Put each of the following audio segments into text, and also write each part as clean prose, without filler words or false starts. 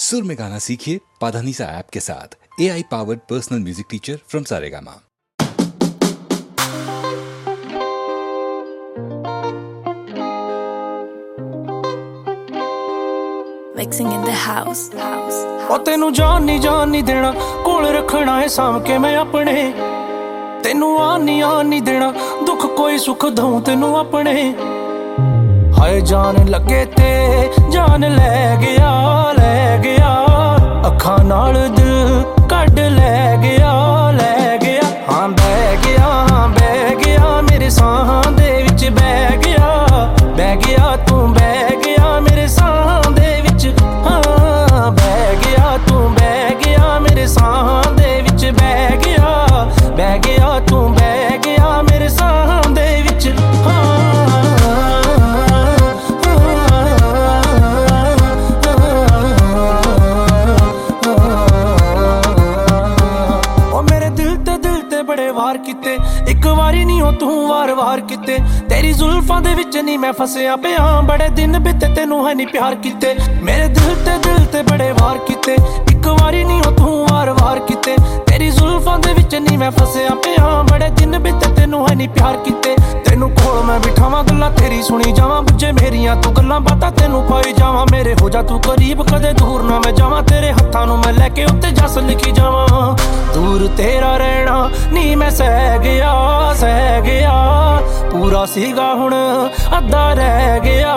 सुर में गाना सीखिए पाधानीसा ऐप के साथ। AI powered personal music teacher from Saregama. Mixing in the house. ओ तेनू जान नहीं देना, कोल रखना है साम के मैं अपने। तेनू आन नहीं देना, दुख कोई सुख दूं तेनू अपने। हाय जान लगे ते जान ले गया अखां नाल दिल कड ले गया हाँ बह गया मेरे साहां दे विच बह गया तू बह गया मेरे साहां दे विच हाँ बह गया तू बह गया मेरे साहां दे विच बह गया तू बह गया मेरे साहां दे विच किते एक वारी नहीं हो तू वार किते तेरी जुल्फां दे विच नहीं मैं फसिया पिया बड़े दिन बीते तेनू है नहीं प्यार किते मेरे दिल ते बड़े वार किते एक वारी नहीं हो तू वार किते तेरी जुल्फां दे विच नहीं मैं फसिया पिया बड़े दिन बीते तेनू है नहीं प्यार किते तेनू कोल मैं बिठावां गल्लां तेरी सुनी जावां बुझे मेरियां तू गल्लां बातां तेनू पाई जावां मेरे हो जा तू करीब कदे दूर ना मैं जावां तेरे हत्थां नू मैं लेके उत्ते जस लिखी जावां दूर तेरा रहना नहीं मैं सह गया पूरा सीगा हुण अद्धा रह गया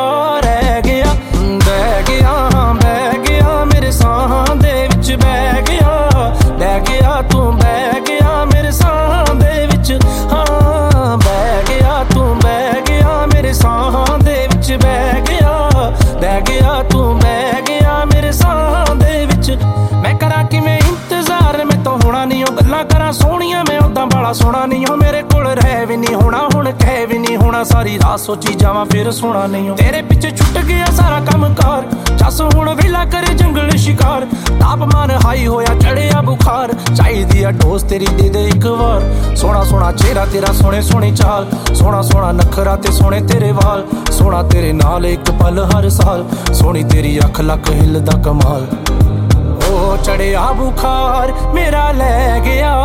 बह गया मेरे साहां दे विच बह गया तू बह गया मेरे साहां दे विच हाँ बह गया तू बह गया मेरे साहां दे विच बह गया तू बह गया मेरे साहां दे विच मैं करां किवें इंतजार मैं तो होना नहीं हो गल्लां करां सोहणियां मैं उदां बाला सोहना नहीं हो मेरे कोल रह भी नहीं होना हुण कह भी नहीं होना सारी रात सोची जावां फिर सोना नहीं हो तेरे पिछे छुट गया सारा काम कार जस हुण वेला करे जंगल शिकार तापमान हाई होया चढ़िया बुखार चाहिदी आ डोज तेरी दे दे एक वार सोहना चेहरा तेरा सोहनी चाल सोहना नखरा ते सोहने तेरे वाल सोहना तेरे नाल एक पल हर साल सोहनी तेरी अख लक हिलदा कमाल ओ चढ़िया बुखार मेरा ले गया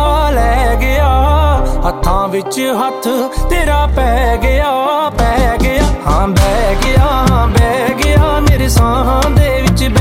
हत्थां विच हत्थ तेरा पै गया हाँ बह गया मेरे साहां दे विच